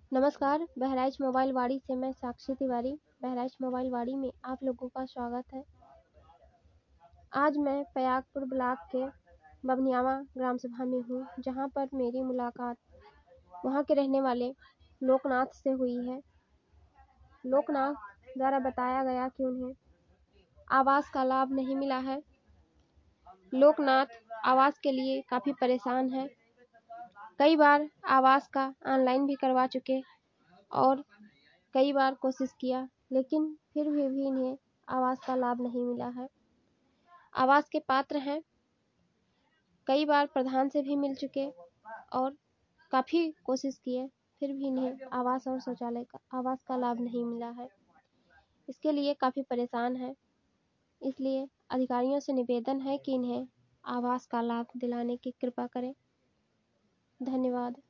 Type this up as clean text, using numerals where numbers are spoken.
नमस्कार, बहराइच मोबाइल वाड़ी से मैं साक्षी तिवारी। बहराइच मोबाइल वाड़ी में आप लोगों का स्वागत है। आज मैं पयागपुर ब्लॉक के बभनियावा ग्राम सभा में हूँ, जहाँ पर मेरी मुलाकात वहाँ के रहने वाले लोकनाथ से हुई है। लोकनाथ द्वारा बताया गया कि उन्हें आवास का लाभ नहीं मिला है। लोकनाथ आवास के लिए काफ़ी परेशान है। कई बार आवास का ऑनलाइन भी करवा चुके और कई बार कोशिश किया, लेकिन फिर भी इन्हें आवास का लाभ नहीं मिला है। आवास के पात्र हैं, कई बार प्रधान से भी मिल चुके और काफ़ी कोशिश किए, फिर भी इन्हें आवास और शौचालय का आवास का लाभ नहीं मिला है। इसके लिए काफ़ी परेशान है। इसलिए अधिकारियों से निवेदन है कि इन्हें आवास का लाभ दिलाने की कृपा करें। धन्यवाद।